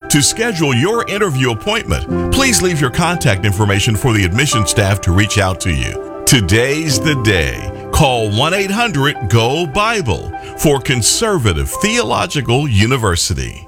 To schedule your interview appointment, please leave your contact information for the admission staff to reach out to you. Today's the day. Call 1-800-GO-BIBLE for Conservative Theological University.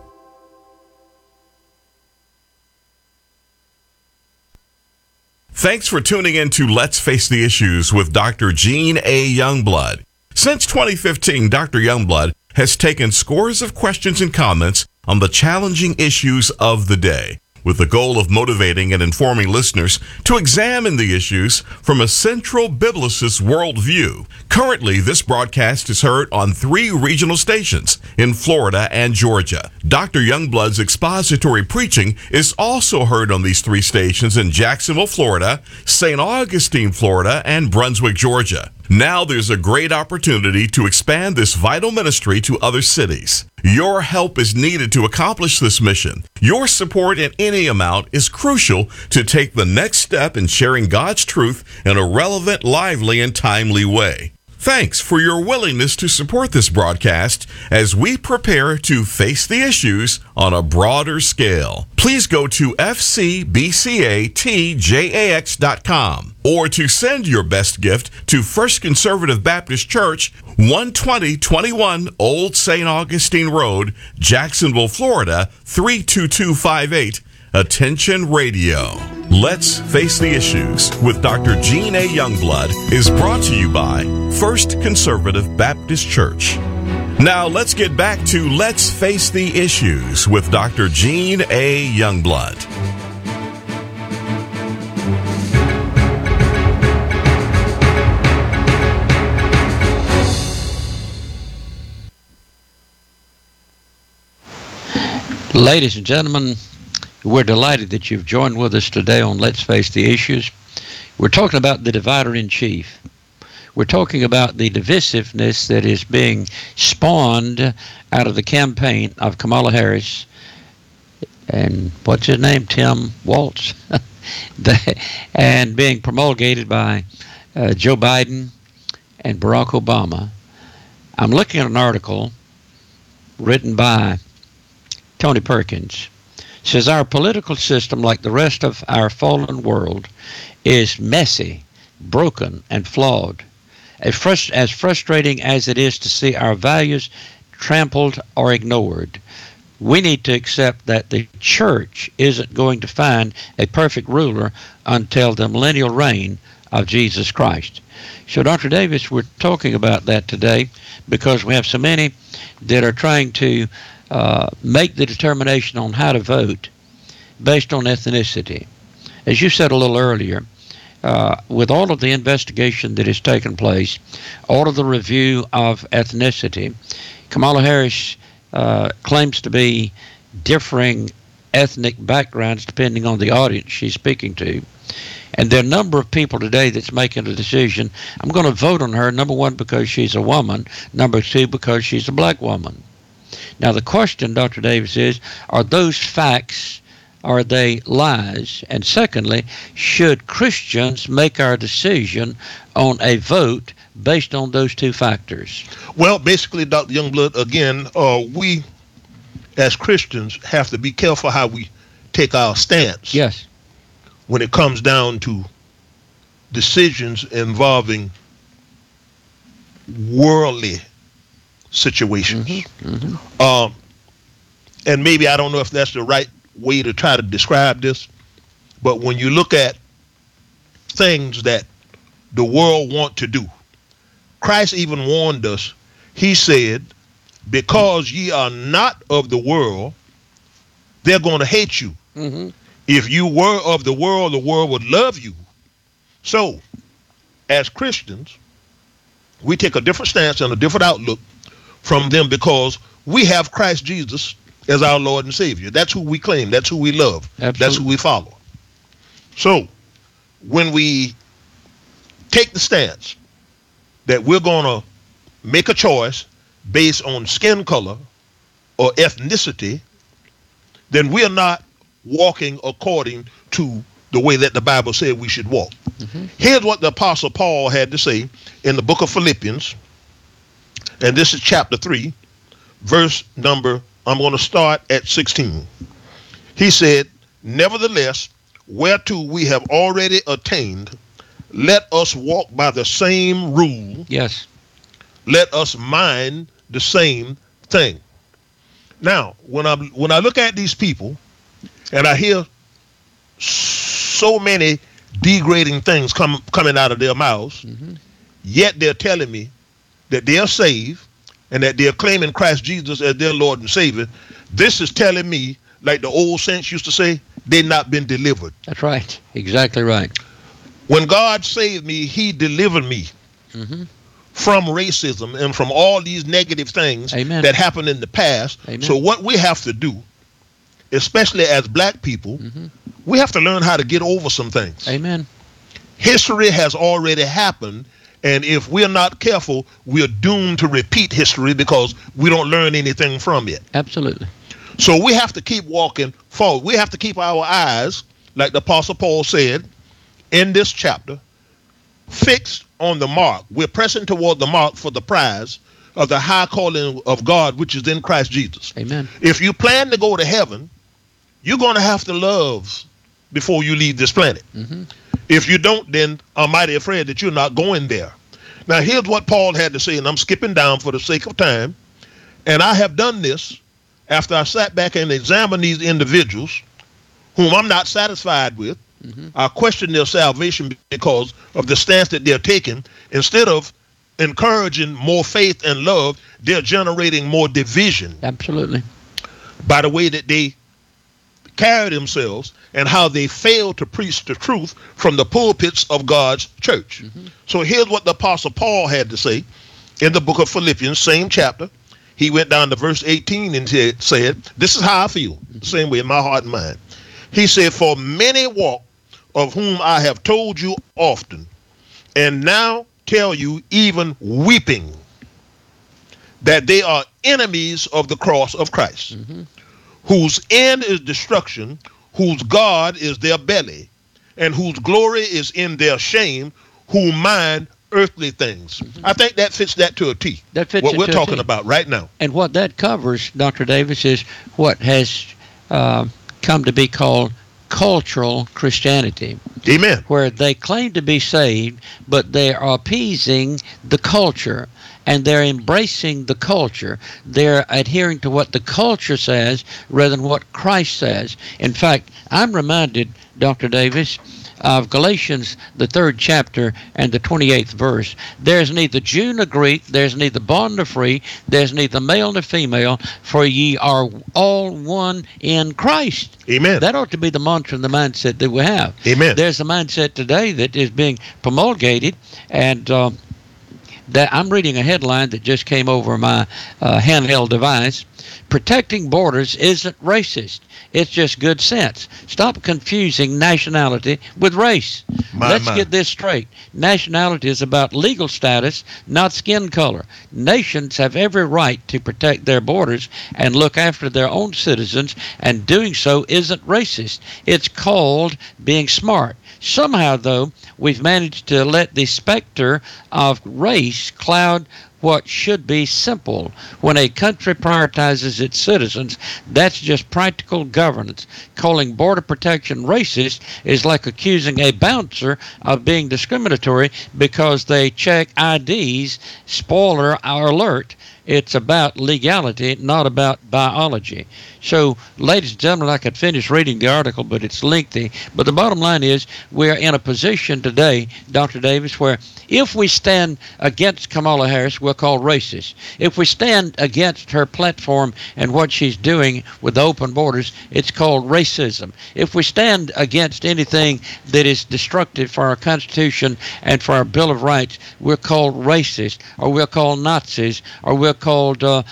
Thanks for tuning in to Let's Face the Issues with Dr. Gene A. Youngblood. Since 2015, Dr. Youngblood has taken scores of questions and comments on the challenging issues of the day, with the goal of motivating and informing listeners to examine the issues from a central biblicist worldview. Currently, this broadcast is heard on 3 regional stations in Florida and Georgia. Dr. Youngblood's expository preaching is also heard on these 3 stations in Jacksonville, Florida, St. Augustine, Florida, and Brunswick, Georgia. Now there's a great opportunity to expand this vital ministry to other cities. Your help is needed to accomplish this mission. Your support in any amount is crucial to take the next step in sharing God's truth in a relevant, lively, and timely way. Thanks for your willingness to support this broadcast as we prepare to face the issues on a broader scale. Please go to fcbcatjax.com or to send your best gift to First Conservative Baptist Church, 12021 Old St. Augustine Road, Jacksonville, Florida, 32258. Attention Radio. Let's Face the Issues with Dr. Gene A. Youngblood is brought to you by First Conservative Baptist Church. Now let's get back to Let's Face the Issues with Dr. Gene A. Youngblood. Ladies and gentlemen, we're delighted that you've joined with us today on Let's Face the Issues. We're talking about the divider-in-chief. We're talking about the divisiveness that is being spawned out of the campaign of Kamala Harris and what's his name, Tim Walz, and being promulgated by Joe Biden and Barack Obama. I'm looking at an article written by Tony Perkins. Says our political system, like the rest of our fallen world, is messy, broken, and flawed. As frustrating as it is to see our values trampled or ignored, we need to accept that the church isn't going to find a perfect ruler until the millennial reign of Jesus Christ. So, Dr. Davis, we're talking about that today because we have so many that are trying to make the determination on how to vote based on ethnicity. As you said a little earlier, with all of the investigation that has taken place, all of the review of ethnicity, Kamala Harris claims to be differing ethnic backgrounds depending on the audience she's speaking to. And there are a number of people today that's making a decision. I'm going to vote on her, number one, because she's a woman, number two, because she's a black woman. Now, the question, Dr. Davis, is, are those facts, are they lies? And secondly, should Christians make our decision on a vote based on those 2 factors? Well, basically, Dr. Youngblood, again, we as Christians have to be careful how we take our stance. Yes. When it comes down to decisions involving worldly situations. And maybe I don't know if that's the right way to try to describe this, but when you look at things that the world want to do, Christ even warned us. He said, because ye are not of the world, they're going to hate you. If you were of the world would love you. So, as Christians, we take a different stance and a different outlook from them because we have Christ Jesus as our Lord and Savior. That's who we claim. That's who we love. Absolutely. That's who we follow. So, when we take the stance that we're going to make a choice based on skin color or ethnicity, then we are not walking according to the way that the Bible said we should walk. Here's what the Apostle Paul had to say in the book of Philippians, and this is chapter 3, verse number, I'm going to start at 16. He said, nevertheless, whereto we have already attained, let us walk by the same rule. Yes. Let us mind the same thing. Now, when I look at these people and I hear so many degrading things coming out of their mouths, yet they're telling me that they're saved and that they're claiming Christ Jesus as their Lord and Savior, this is telling me, like the old saints used to say, they've not been delivered. That's right. Exactly right. When God saved me, he delivered me from racism and from all these negative things Amen. that happened in the past. Amen. So what we have to do, especially as black people, we have to learn how to get over some things. Amen. History has already happened, and if we're not careful, we're doomed to repeat history because we don't learn anything from it. Absolutely. So we have to keep walking forward. We have to keep our eyes, like the Apostle Paul said in this chapter, fixed on the mark. We're pressing toward the mark for the prize of the high calling of God, which is in Christ Jesus. Amen. If you plan to go to heaven, you're going to have to love before you leave this planet. If you don't, then I'm mighty afraid that you're not going there. Now, here's what Paul had to say, and I'm skipping down for the sake of time. And I have done this after I sat back and examined these individuals whom I'm not satisfied with. I question their salvation because of the stance that they're taking. Instead of encouraging more faith and love, they're generating more division. Absolutely. By the way that they carry themselves and how they fail to preach the truth from the pulpits of God's church. So here's what the Apostle Paul had to say in the book of Philippians, same chapter. He went down to verse 18 and said, this is how I feel, the same way in my heart and mind. He said, for many walk, of whom I have told you often, and now tell you even weeping, that they are enemies of the cross of Christ, whose end is destruction, whose God is their belly, and whose glory is in their shame, who mind earthly things. I think that fits that to a T. That fits what it we're to a talking T. about right now. And what that covers, Dr. Davis, is what has come to be called cultural Christianity. Amen. Where they claim to be saved, but they are appeasing the culture, and they're embracing the culture. They're adhering to what the culture says rather than what Christ says. In fact, I'm reminded, Dr. Davis, of Galatians, the 3rd chapter and the 28th verse. There's neither Jew nor Greek, there's neither bond nor free, there's neither male nor female, for ye are all one in Christ. Amen. That ought to be the mantra and the mindset that we have. Amen. There's a mindset today that is being promulgated, and that I'm reading a headline that just came over my handheld device. Protecting borders isn't racist. It's just good sense. Stop confusing nationality with race. Let's get this straight. Nationality is about legal status, not skin color. Nations have every right to protect their borders and look after their own citizens, and doing so isn't racist. It's called being smart. Somehow, though, we've managed to let the specter of race cloud what should be simple. When a country prioritizes its citizens, that's just practical governance. Calling border protection racist is like accusing a bouncer of being discriminatory because they check IDs. Spoiler alert. It's about legality, not about biology. So, ladies and gentlemen, I could finish reading the article, but it's lengthy. But the bottom line is, we're in a position today, Dr. Davis, where if we stand against Kamala Harris, we're called racist. If we stand against her platform and what she's doing with open borders, it's called racism. If we stand against anything that is destructive for our Constitution and for our Bill of Rights, we're called racist, or we're called Nazis, or we're called a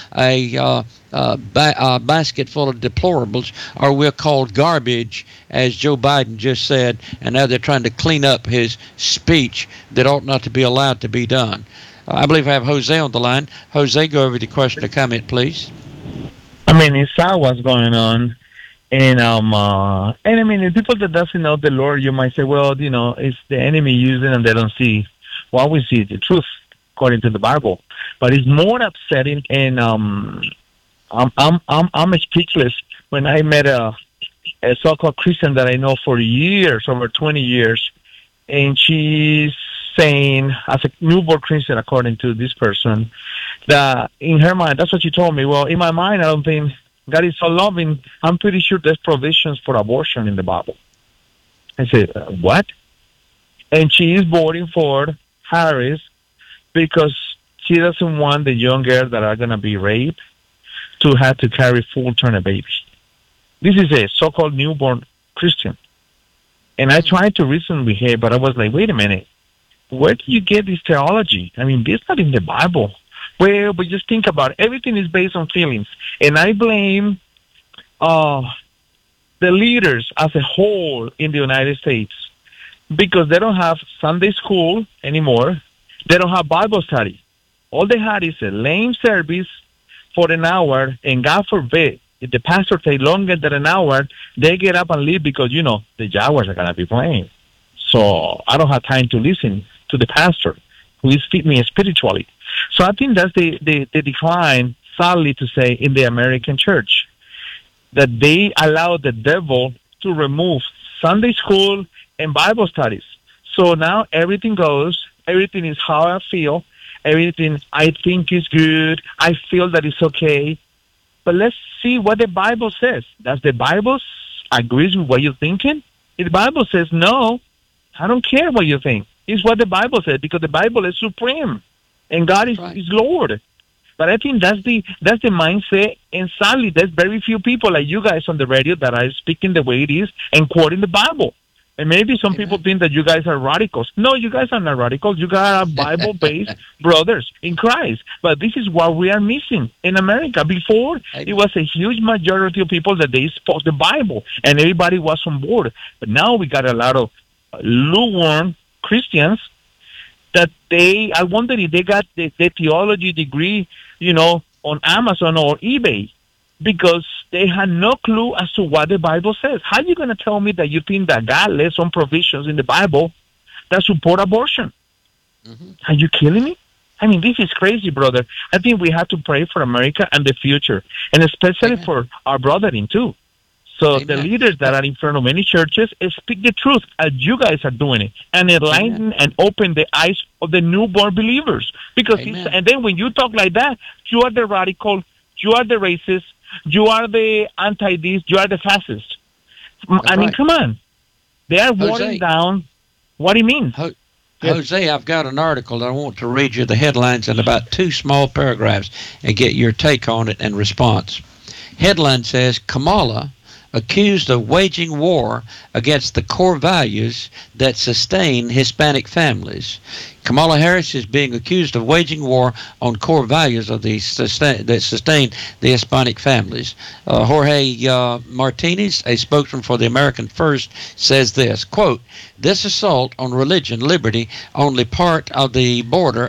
basket full of deplorables, or we're called garbage, as Joe Biden just said, and now they're trying to clean up his speech that ought not to be allowed to be done. I believe I have Jose on the line. Jose, go over the question or comment, please. I mean, it's sad what's going on. And I mean, the people that doesn't know the Lord, you might say, well, you know, it's the enemy using and they don't see. Well, we see the truth according to the Bible. But it's more upsetting, and I'm speechless when I met a so-called Christian that I know for years, over 20 years, and she's saying, as a newborn Christian, according to this person, that in her mind, that's what she told me. Well, in my mind, I don't think God is so loving. I'm pretty sure there's provisions for abortion in the Bible. I said, what? And she is voting for Harris because she doesn't want the young girls that are going to be raped to have to carry full-term babies. This is a so-called newborn Christian. And I tried to reason with her, but I was like, wait a minute. Where do you get this theology? I mean, it's not in the Bible. Well, but just think about it. Everything is based on feelings. And I blame the leaders as a whole in the United States because they don't have Sunday school anymore. They don't have Bible study. All they had is a lame service for an hour, and God forbid, if the pastor takes longer than an hour, they get up and leave because, you know, the Jaguars are going to be playing. So I don't have time to listen to the pastor who is feeding me spiritually. So I think that's the decline, sadly to say, in the American church, that they allow the devil to remove Sunday school and Bible studies. So now everything goes, everything is how I feel, everything I think is good, I feel that it's okay. But let's see what the Bible says. Does the Bible agree with what you're thinking? If the Bible says no, I don't care what you think. It's what the Bible says, because the Bible is supreme and God is Lord. But I think that's the mindset, and sadly, there's very few people like you guys on the radio that are speaking the way it is and quoting the Bible. And maybe some people think that you guys are radicals. No, you guys are not radicals. You guys are Bible-based brothers in Christ. But this is what we are missing in America. Before, it was a huge majority of people that they spoke the Bible, and everybody was on board. But now we got a lot of lukewarm Christians that I wonder if they got the theology degree, you know, on Amazon or eBay, because they had no clue as to what the Bible says. How are you going to tell me that you think that God left some provisions in the Bible that support abortion? Mm-hmm. Are you killing me? I mean, this is crazy, brother. I think we have to pray for America and the future, and especially for our brethren, too. So the leaders that are in front of many churches speak the truth, as you guys are doing it, and enlighten and open the eyes of the newborn believers. Because and then when you talk like that, you are the radical, you are the racist, you are the anti-this, you are the fascist. I mean, come on. They are watering down what it means. Jose, I've got an article that I want to read you the headlines in about 2 small paragraphs and get your take on it and response. Headline says, Kamala accused of waging war against the core values that sustain Hispanic families. Kamala Harris is being accused of waging war on core values of that sustain the Hispanic families. Jorge Martinez, a spokesman for the American First, says this, quote, this assault on religion, liberty, only part of the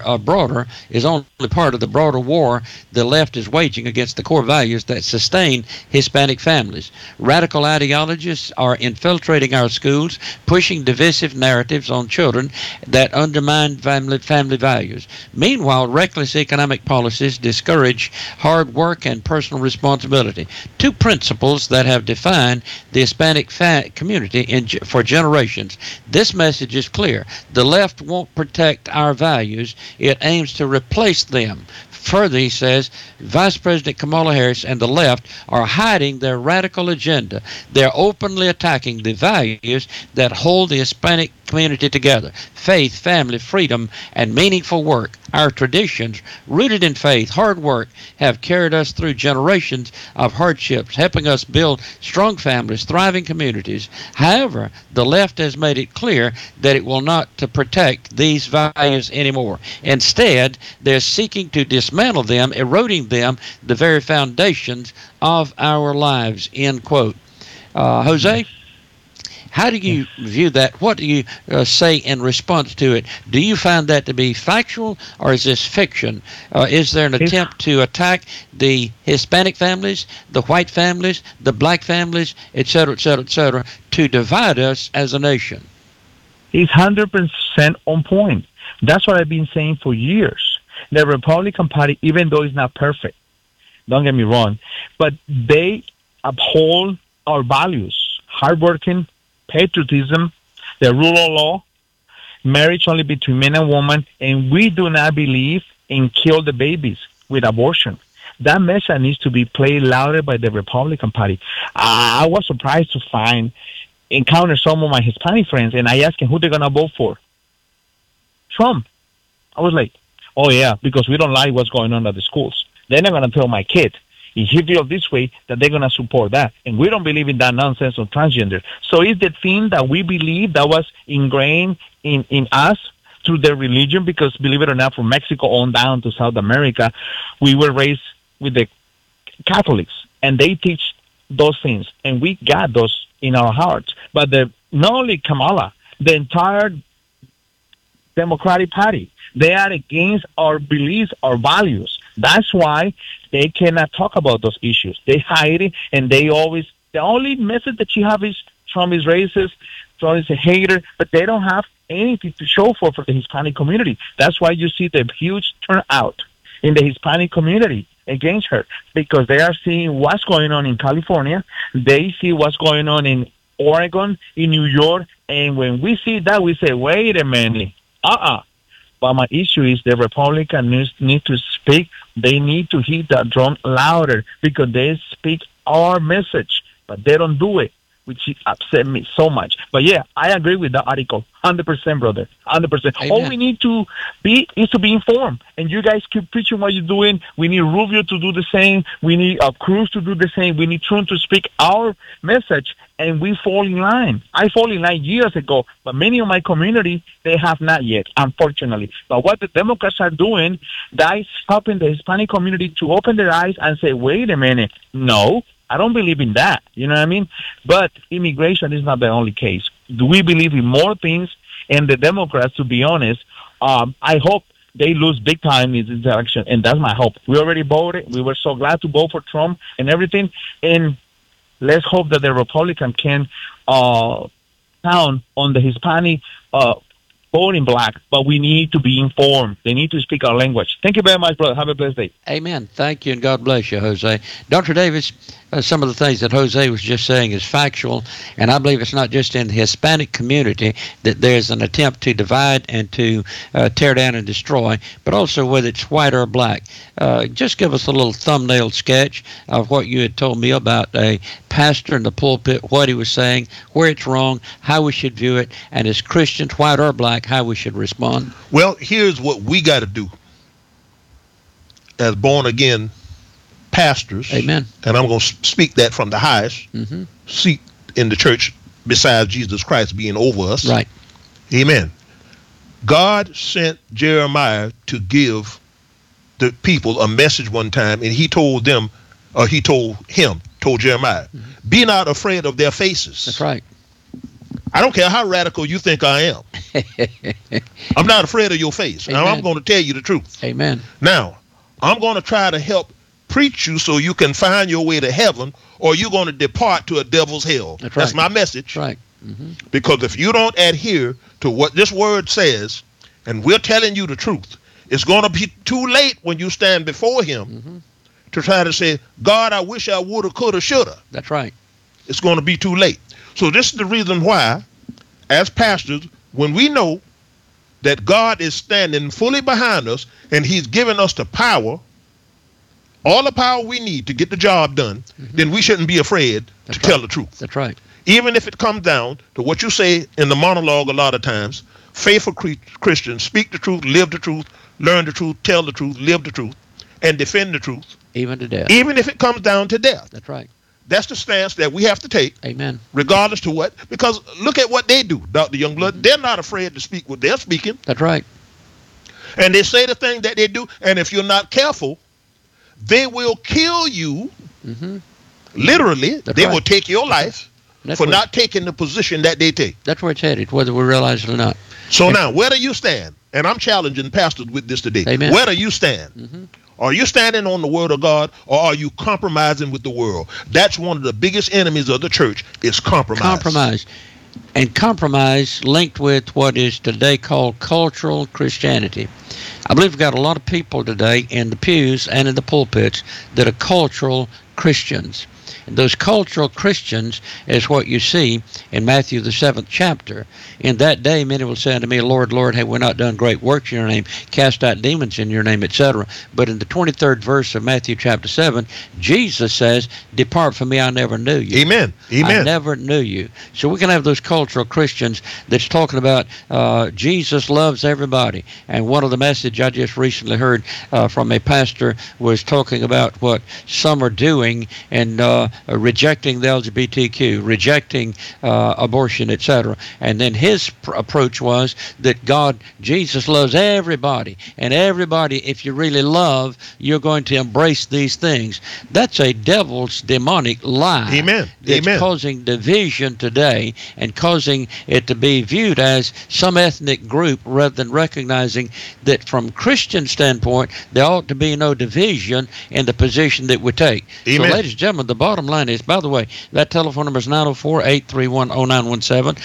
is only part of the broader war the left is waging against the core values that sustain Hispanic families. Radical ideologists are infiltrating our schools, pushing divisive narratives on children that undermine family values. Meanwhile, reckless economic policies discourage hard work and personal responsibility. 2 principles that have defined the Hispanic community for generations. This message is clear. The left won't protect our values. It aims to replace them. Further, he says, Vice President Kamala Harris and the left are hiding their radical agenda. They're openly attacking the values that hold the Hispanic community together: faith, family, freedom, and meaningful work. Our traditions, rooted in faith, hard work, have carried us through generations of hardships, helping us build strong families, thriving communities. However, the left has made it clear that it will not to protect these values anymore. Instead, they're seeking to dismantle them, eroding them, the very foundations of our lives, end quote. Jose, how do you view that? What do you say in response to it? Do you find that to be factual, or is this fiction? Is there an attempt to attack the Hispanic families, the white families, the black families, et cetera, to divide us as a nation? He's 100% on point. That's what I've been saying for years. The Republican Party, even though it's not perfect, don't get me wrong, but they uphold our values. hardworking, patriotism, the rule of law, marriage only between man and woman, and we do not believe in kill the babies with abortion. That message needs to be played louder by the Republican Party. I was surprised to encounter some of my Hispanic friends, and I asked them who they're going to vote for. Trump. I was like, oh, yeah, because we don't like what's going on at the schools. They're not going to tell my kid, if he feels this way, that they're going to support that. And we don't believe in that nonsense of transgender. So it's the thing that we believe that was ingrained in us through their religion, because believe it or not, from Mexico on down to South America, we were raised with the Catholics, and they teach those things, and we got those in our hearts. But not only Kamala, the entire Democratic Party, they are against our beliefs, our values. That's why they cannot talk about those issues. They hide it, and the only message that you have is Trump is racist, Trump is a hater, but they don't have anything to show for the Hispanic community. That's why you see the huge turnout in the Hispanic community against her, because they are seeing what's going on in California. They see what's going on in Oregon, in New York, and when we see that, we say, wait a minute, But my issue is the Republicans need to speak. They need to hit that drum louder, because they speak our message, but they don't do it, which upset me so much. But yeah, I agree with that article, 100%, brother, 100%. Amen. All we need to be is to be informed. And you guys keep preaching what you're doing. We need Rubio to do the same. We need Cruz to do the same. We need Trump to speak our message, and we fall in line. I fall in line years ago, but many of my community, they have not yet, unfortunately. But what the Democrats are doing, that is helping the Hispanic community to open their eyes and say, wait a minute, no, I don't believe in that. You know what I mean? But immigration is not the only case. Do we believe in more things? And the Democrats, to be honest, I hope they lose big time in this election, and that's my hope. We already voted. We were so glad to vote for Trump and everything, and let's hope that the Republican can count on the Hispanic voting black, but we need to be informed. They need to speak our language. Thank you very much, brother. Have a blessed day. Amen. Thank you, and God bless you, Jose. Dr. Davis, some of the things that Jose was just saying is factual, and I believe it's not just in the Hispanic community that there's an attempt to divide and to tear down and destroy, but also whether it's white or black. Just give us a little thumbnail sketch of what you had told me about a pastor in the pulpit, what he was saying, where it's wrong, how we should view it, and as Christians, white or black, how we should respond. Well, here's what we got to do as born-again pastors. Amen. And I'm going to speak that from the highest seat in the church besides Jesus Christ being over us. Right. Amen. God sent Jeremiah to give the people a message one time, and he told them, or he told Jeremiah, be not afraid of their faces. That's right. I don't care how radical you think I am. I'm not afraid of your face. Now, I'm going to tell you the truth. Amen. Now, I'm going to try to help preach you so you can find your way to heaven, or you're going to depart to a devil's hell. That's That's right. my message. Right. Because if you don't adhere to what this word says, and we're telling you the truth, it's going to be too late when you stand before him to try to say, God, I wish I woulda, coulda, shoulda. That's right. It's going to be too late. So this is the reason why, as pastors, when we know that God is standing fully behind us and he's given us the power, all the power we need to get the job done, then we shouldn't be afraid to tell the truth. That's right. Even if it comes down to what you say in the monologue a lot of times, faithful Christians speak the truth, live the truth, learn the truth, tell the truth, live the truth, and defend the truth. Even to death. Even if it comes down to death. That's right. That's the stance that we have to take. Amen. Regardless to what. Because look at what they do, Dr. Youngblood. They're not afraid to speak what they're speaking. That's right. And they say the thing that they do. And if you're not careful, they will kill you. Literally. They will take your life for not taking the position that they take. That's where it's headed, whether we realize it or not. So now, where do you stand? And I'm challenging pastors with this today. Amen. Where do you stand? Are you standing on the word of God, or are you compromising with the world? That's one of the biggest enemies of the church, is compromise. Compromise. And compromise linked with what is today called cultural Christianity. I believe we've got a lot of people today in the pews and in the pulpits that are cultural Christians. And those cultural Christians is what you see in Matthew the 7th chapter. In that day many will say unto me, Lord, Lord, have we not done great works in your name, cast out demons in your name, etc. But in the 23rd verse of Matthew chapter 7, Jesus says, depart from me, I never knew you. Amen. Amen. I never knew you. So we can have those cultural Christians that's talking about Jesus loves everybody. And one of the message I just recently heard from a pastor was talking about what some are doing and rejecting the LGBTQ, rejecting abortion, etc. And then his approach was that Jesus loves everybody, and everybody, if you really love, you're going to embrace these things. That's a devil's demonic lie. Amen. It's Amen. causing division today and causing it to be viewed as some ethnic group rather than recognizing that from Christian standpoint, there ought to be no division in the position that we take. Amen. So, ladies and gentlemen, the bottom line is, by the way, that telephone number is 904-831-0917,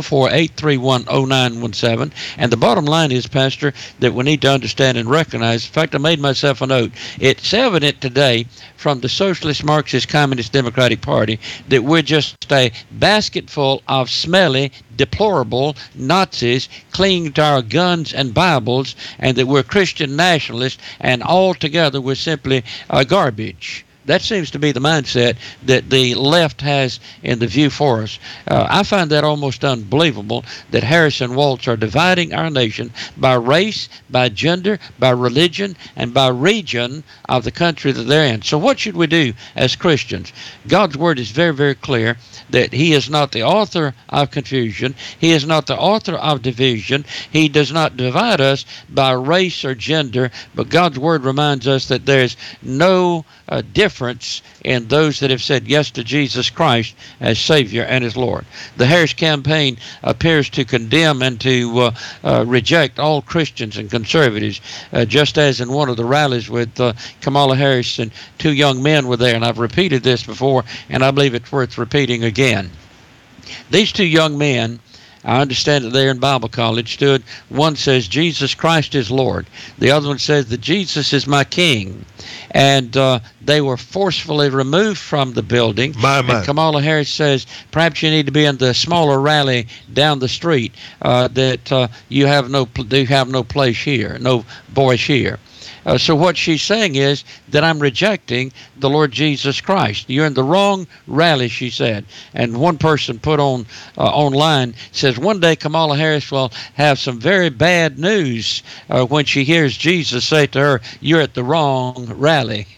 904-831-0917. And the bottom line is, Pastor, that we need to understand and recognize. In fact, I made myself a note. It's evident today from the Socialist, Marxist, Communist, Democratic Party that we're just a basket full of smelly, deplorable Nazis clinging to our guns and Bibles, and that we're Christian nationalists, and altogether we're simply garbage. That seems to be the mindset that the left has in the view for us. I find that almost unbelievable that Harris and Waltz are dividing our nation by race, by gender, by religion, and by region of the country that they're in. So what should we do as Christians? God's word is very, very clear that he is not the author of confusion. He is not the author of division. He does not divide us by race or gender, but God's word reminds us that there's no difference in those that have said yes to Jesus Christ as Savior and as Lord. The Harris campaign appears to condemn and to reject all Christians and conservatives, just as in one of the rallies with Kamala Harris and two young men were there, and I've repeated this before, and I believe it's worth repeating again. These two young men, I understand that they're in Bible college, stood. One says, Jesus Christ is Lord. The other one says that Jesus is my King. And they were forcefully removed from the building. And Kamala Harris says, perhaps you need to be in the smaller rally down the street, that you have no place here, no voice here. So what she's saying is that I'm rejecting the Lord Jesus Christ. You're in the wrong rally, she said. And one person put on online, says one day Kamala Harris will have some very bad news when she hears Jesus say to her, you're at the wrong rally.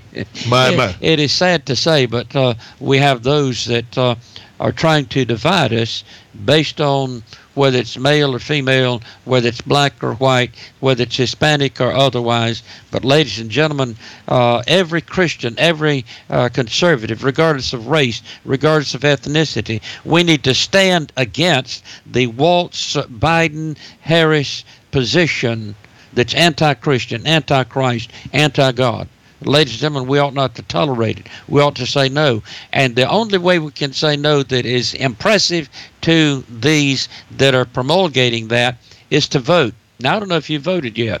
It is sad to say, but we have those that are trying to divide us based on whether it's male or female, whether it's black or white, whether it's Hispanic or otherwise. But ladies and gentlemen, every Christian, every conservative, regardless of race, regardless of ethnicity, we need to stand against the Waltz, Biden, Harris position that's anti-Christian, anti-Christ, anti-God. Ladies and gentlemen, we ought not to tolerate it. We ought to say no. And the only way we can say no that is impressive to these that are promulgating that is to vote. Now, I don't know if you voted yet.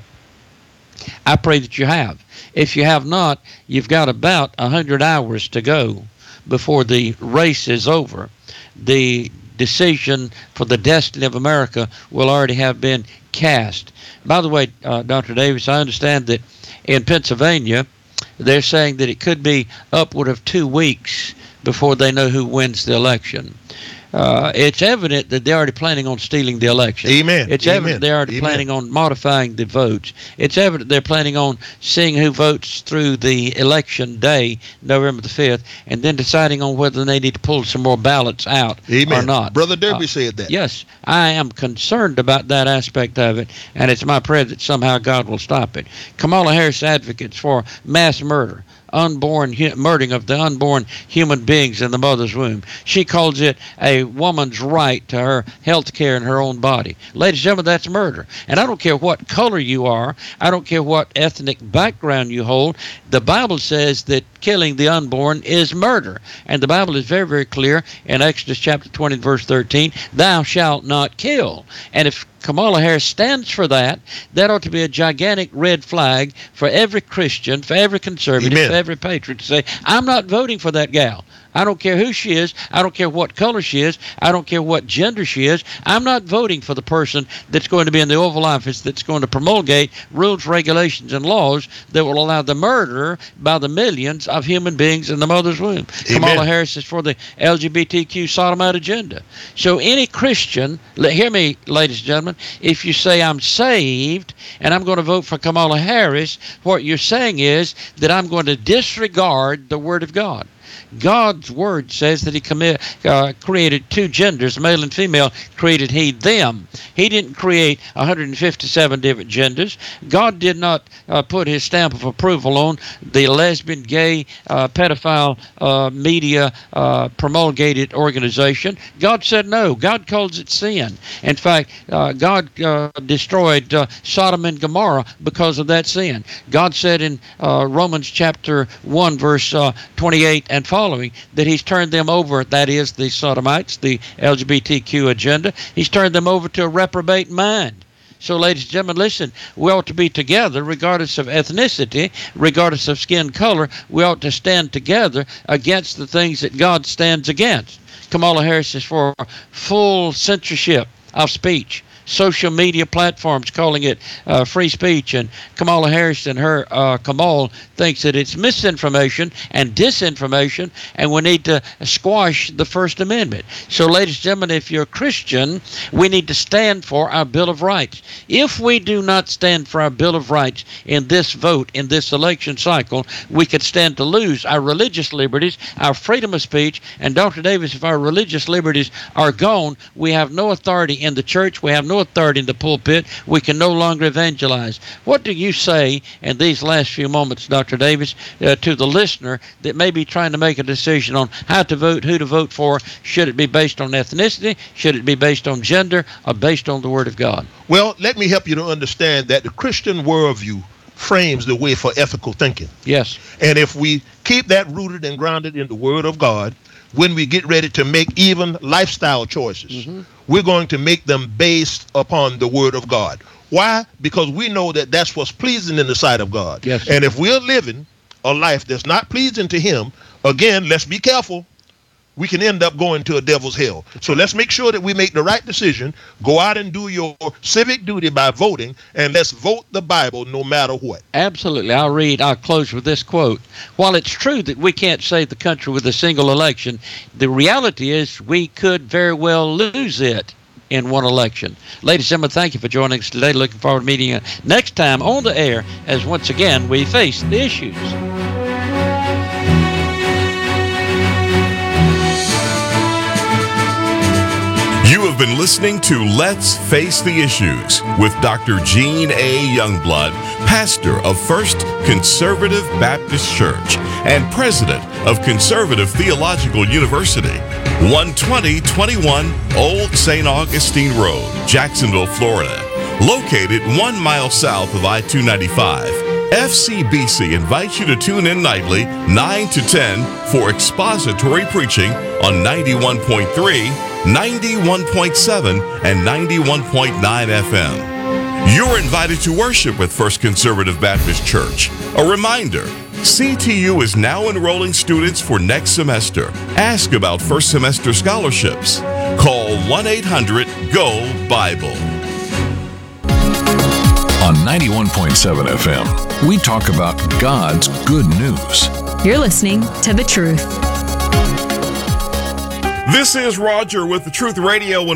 I pray that you have. If you have not, you've got about 100 hours to go before the race is over. The decision for the destiny of America will already have been cast. By the way, Dr. Davis, I understand that in Pennsylvania, they're saying that it could be upward of 2 weeks before they know who wins the election. It's evident that they're already planning on stealing the election. Amen. It's evident they're already planning on modifying the votes. It's evident they're planning on seeing who votes through the election day, November the 5th, and then deciding on whether they need to pull some more ballots out or not. Brother Derby said that. Yes, I am concerned about that aspect of it, and it's my prayer that somehow God will stop it. Kamala Harris advocates for mass murder, murdering of the unborn human beings in the mother's womb. She calls it a woman's right to her health care in her own body. Ladies and gentlemen, that's murder. And I don't care what color you are. I don't care what ethnic background you hold. The Bible says that killing the unborn is murder. And the Bible is very, very clear in Exodus chapter 20, verse 13, thou shalt not kill. And if Kamala Harris stands for that, that ought to be a gigantic red flag for every Christian, for every conservative, Amen. for every patriot to say, I'm not voting for that gal. I don't care who she is. I don't care what color she is. I don't care what gender she is. I'm not voting for the person that's going to be in the Oval Office that's going to promulgate rules, regulations, and laws that will allow the murder by the millions of human beings in the mother's womb. Amen. Kamala Harris is for the LGBTQ sodomite agenda. So any Christian, hear me, ladies and gentlemen, if you say I'm saved and I'm going to vote for Kamala Harris, what you're saying is that I'm going to disregard the Word of God. God's word says that he created two genders, male and female, created he them. He didn't create 157 different genders. God did not put his stamp of approval on the lesbian, gay, pedophile media promulgated organization. God said no. God calls it sin. In fact, God destroyed Sodom and Gomorrah because of that sin. God said in Romans chapter 1, verse 28 and following, that he's turned them over, that is, the sodomites, the LGBTQ agenda, he's turned them over to a reprobate mind. So, ladies and gentlemen, listen, we ought to be together regardless of ethnicity, regardless of skin color. We ought to stand together against the things that God stands against. Kamala Harris is for full censorship of speech. Social media platforms calling it free speech, and Kamala Harris and her Kamal thinks that it's misinformation and disinformation, and we need to squash the First Amendment. So, ladies and gentlemen, if you're a Christian, we need to stand for our Bill of Rights. If we do not stand for our Bill of Rights in this vote, in this election cycle, we could stand to lose our religious liberties, our freedom of speech, and Dr. Davis, if our religious liberties are gone, we have no authority in the church, we have no authority in the pulpit, we can no longer evangelize. What do you say in these last few moments, Dr. Davis, to the listener that may be trying to make a decision on how to vote, who to vote for? Should it be based on ethnicity? Should it be based on gender? Or based on the Word of God? Well, let me help you to understand that the Christian worldview frames the way for ethical thinking. Yes. And if we keep that rooted and grounded in the Word of God, when we get ready to make even lifestyle choices, we're going to make them based upon the Word of God. Why? Because we know that that's what's pleasing in the sight of God. Yes. And if we're living a life that's not pleasing to him, again, let's be careful. We can end up going to a devil's hell. So let's make sure that we make the right decision. Go out and do your civic duty by voting, and let's vote the Bible no matter what. Absolutely. I'll close with this quote. While it's true that we can't save the country with a single election, the reality is we could very well lose it in one election. Ladies and gentlemen, thank you for joining us today. Looking forward to meeting you next time on the air as once again we face the issues. You have been listening to Let's Face the Issues with Dr. Gene A. Youngblood, pastor of First Conservative Baptist Church and president of Conservative Theological University, 12021 Old St. Augustine Road, Jacksonville, Florida. Located 1 mile south of I-295, FCBC invites you to tune in nightly 9 to 10 for expository preaching on 91.3, 91.7, and 91.9 FM. You're invited to worship with First Conservative Baptist Church. A reminder, CTU is now enrolling students for next semester. Ask about first semester scholarships. Call 1-800-GO-BIBLE. On 91.7 FM, we talk about God's good news. You're listening to The Truth. This is Roger with The Truth Radio.